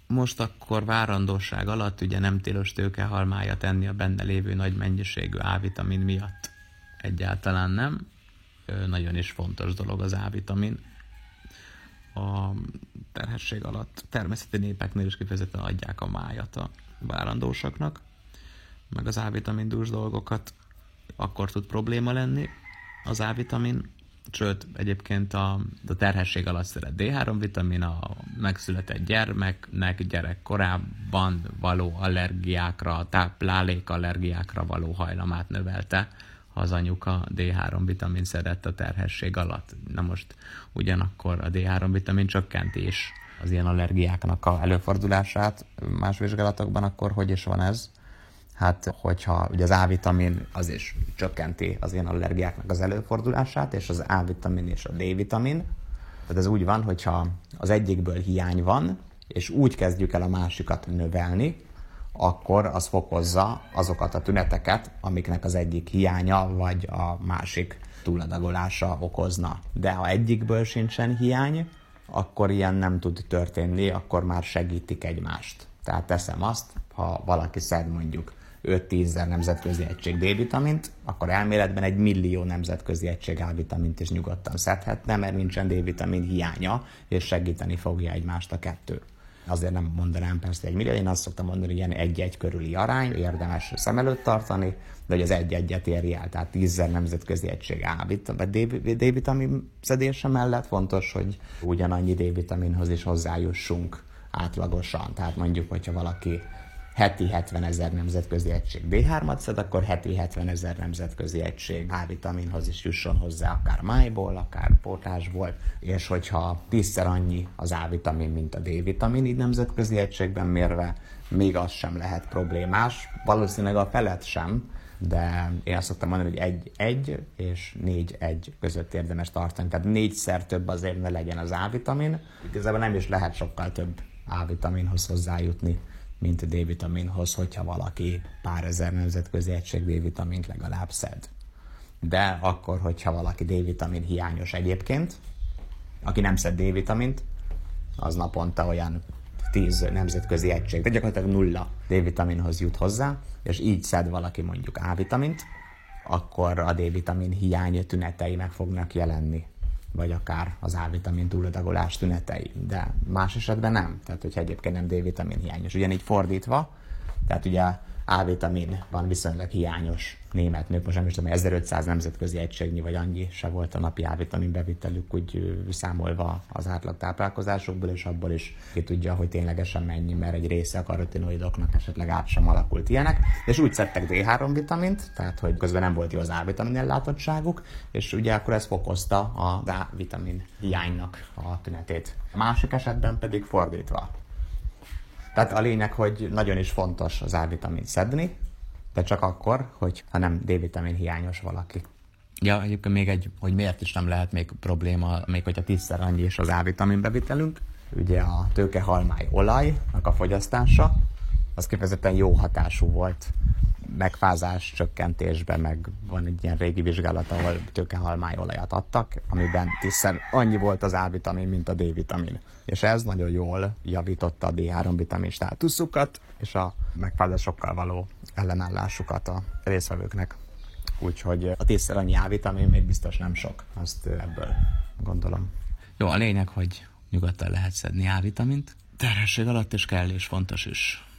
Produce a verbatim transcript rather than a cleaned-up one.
most akkor várandóság alatt ugye nem tilos tőkehalmájat enni a benne lévő nagy mennyiségű A-vitamin miatt. Egyáltalán nem. Nagyon is fontos dolog az A-vitamin. A terhesség alatt természeti népeknél is kifejezetten adják a májat a várandósaknak, meg az A-vitamin dús dolgokat, akkor tud probléma lenni az A-vitamin, sőt, egyébként a, a terhesség alatt szeret dé három vitamin, a megszületett gyermeknek gyerekkorában való allergiákra, táplálékallergiákra való hajlamát növelte, ha az anyuka dé három vitamin szedett a terhesség alatt. Na most ugyanakkor a dé három vitamin csökkenti is az ilyen allergiáknak a előfordulását más vizsgálatokban, akkor hogy is van ez? Hát, hogyha ugye az A-vitamin az is csökkenti az ilyen allergiáknak az előfordulását, és az A-vitamin és a D-vitamin. Tehát ez úgy van, hogyha az egyikből hiány van, és úgy kezdjük el a másikat növelni, akkor az fokozza azokat a tüneteket, amiknek az egyik hiánya vagy a másik túladagolása okozna. De ha egyikből sincsen hiány, akkor ilyen nem tud történni, akkor már segítik egymást. Tehát teszem azt, ha valaki szed mondjuk öt-tízezer nemzetközi egység D-vitamint, akkor elméletben egy millió nemzetközi egység A-vitamint is nyugodtan szedhetne, mert nincsen D-vitamin hiánya, és segíteni fogja egymást a kettő. Azért nem mondanám persze egy millió, én azt szoktam mondani, hogy ilyen egy-egy körüli arány, érdemes szem előtt tartani, de hogy az egy-egyet érje el, tehát tízezer nemzetközi egység D-vitamin szedése mellett fontos, hogy ugyanannyi D-vitaminhoz is hozzájussunk átlagosan. Tehát mondjuk, hogyha valaki heti hetvenezer nemzetközi egység dé hármat szed, akkor heti hetvenezer nemzetközi egység A-vitaminhoz is jusson hozzá, akár májból, akár pótlásból, és hogyha tízszer annyi az A-vitamin, mint a D-vitamin, így nemzetközi egységben mérve, még az sem lehet problémás, valószínűleg a felett sem, de én azt szoktam mondani, hogy egy-egy és négy-egy között érdemes tartani, tehát négyszer több azért ne legyen az A-vitamin, igazából nem is lehet sokkal több A-vitaminhoz hozzájutni, mint a D-vitaminhoz, hogyha valaki pár ezer nemzetközi egység D-vitamint legalább szed. De akkor, hogyha valaki D-vitamin hiányos egyébként, aki nem szed D-vitamint, az naponta olyan tíz nemzetközi egység, de gyakorlatilag nulla D-vitaminhoz jut hozzá, és így szed valaki mondjuk A-vitamint, akkor a D-vitamin hiány tünetei meg fognak jelenni, vagy akár az A-vitamin túladagolás tünetei, de más esetben nem. Tehát, hogyha egyébként nem D-vitamin hiányos. Ugyanígy fordítva, tehát ugye A-vitamin van viszonylag hiányos német nők, most nem is tudom, ezerötszáz nemzetközi egységnyi, vagy annyi se volt a napi A-vitamin bevitelük, úgy számolva az átlag táplálkozásokból, és abból is ki tudja, hogy ténylegesen mennyi, mert egy része a karotinoidoknak esetleg át sem alakult ilyenek, és úgy szedtek dé három vitamint, tehát hogy közben nem volt jó az A-vitamin ellátottságuk, és ugye akkor ez fokozta az A-vitamin hiánynak a tünetét. A másik esetben pedig fordítva. Tehát a lényeg, hogy nagyon is fontos az A-vitamin szedni, de csak akkor, hogy ha nem D-vitamin hiányos valaki. Ja, egyébként még egy, hogy miért is nem lehet még probléma, még hogyha tízszer annyi is az A-vitamin bevitelünk. Ugye a tőkehalmály olajnak a fogyasztása, az kifejezetten jó hatású volt megfázás csökkentésben, meg van egy ilyen régi vizsgálat, ahol tőkehalmály olajat adtak, amiben tízszer annyi volt az A-vitamin, mint a D-vitamin. És ez nagyon jól javította a dé három vitamin státuszukat, és a megfázásokkal való ellenállásukat a résztvevőknek. Úgyhogy a tízszer annyi A-vitamin még biztos nem sok, azt ebből gondolom. Jó, a lényeg, hogy nyugodtan lehet szedni A-vitamint. Terhesség alatt is kell, és fontos is.